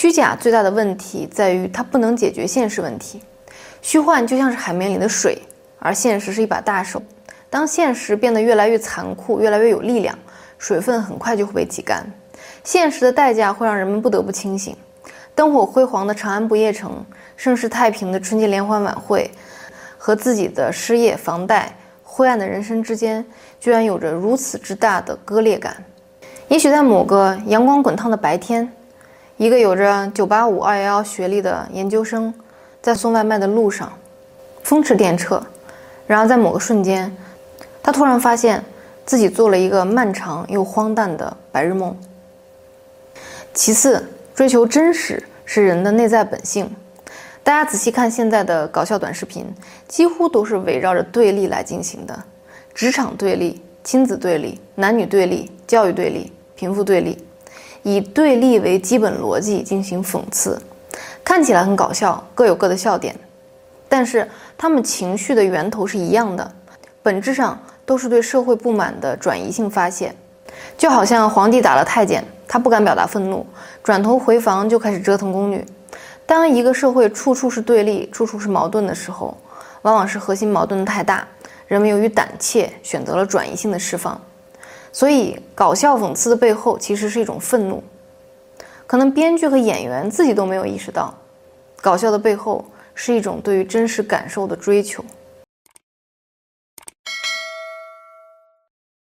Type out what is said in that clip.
虚假最大的问题在于它不能解决现实问题。虚幻就像是海绵里的水，而现实是一把大手。当现实变得越来越残酷，越来越有力量，水分很快就会被挤干。现实的代价会让人们不得不清醒。灯火辉煌的长安不夜城，盛世太平的春节联欢晚会，和自己的失业、房贷、灰暗的人生之间，居然有着如此之大的割裂感。也许在某个阳光滚烫的白天，一个有着985、211学历的研究生，在送外卖的路上，风驰电掣。然而在某个瞬间，他突然发现自己做了一个漫长又荒诞的白日梦。其次，追求真实是人的内在本性。大家仔细看现在的搞笑短视频，几乎都是围绕着对立来进行的：职场对立、亲子对立、男女对立、教育对立、贫富对立，以对立为基本逻辑进行讽刺，看起来很搞笑，各有各的笑点，但是他们情绪的源头是一样的，本质上都是对社会不满的转移性发泄。就好像皇帝打了太监，他不敢表达愤怒，转头回房就开始折腾宫女。当一个社会处处是对立，处处是矛盾的时候，往往是核心矛盾太大，人们由于胆怯选择了转移性的释放。所以搞笑讽刺的背后其实是一种愤怒，可能编剧和演员自己都没有意识到，搞笑的背后是一种对于真实感受的追求。